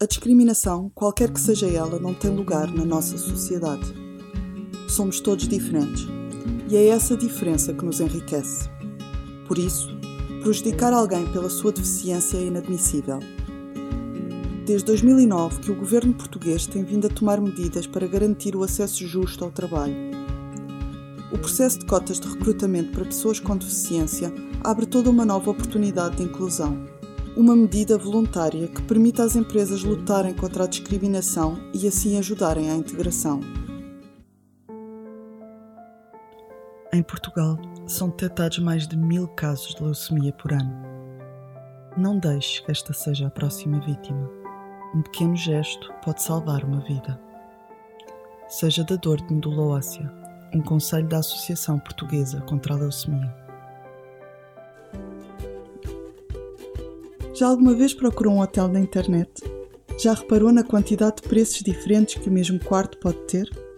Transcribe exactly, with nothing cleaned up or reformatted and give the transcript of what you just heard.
A discriminação, qualquer que seja ela, não tem lugar na nossa sociedade. Somos todos diferentes e é essa diferença que nos enriquece. Por isso, prejudicar alguém pela sua deficiência é inadmissível. Desde dois mil e nove que o governo português tem vindo a tomar medidas para garantir o acesso justo ao trabalho. O processo de cotas de recrutamento para pessoas com deficiência abre toda uma nova oportunidade de inclusão. Uma medida voluntária que permite às empresas lutarem contra a discriminação e assim ajudarem à integração. Em Portugal, são detectados mais de mil casos de leucemia por ano. Não deixe que esta seja a próxima vítima. Um pequeno gesto pode salvar uma vida. Seja dador de medula óssea, um conselho da Associação Portuguesa contra a Leucemia. Já alguma vez procurou um hotel na internet? Já reparou na quantidade de preços diferentes que o mesmo quarto pode ter?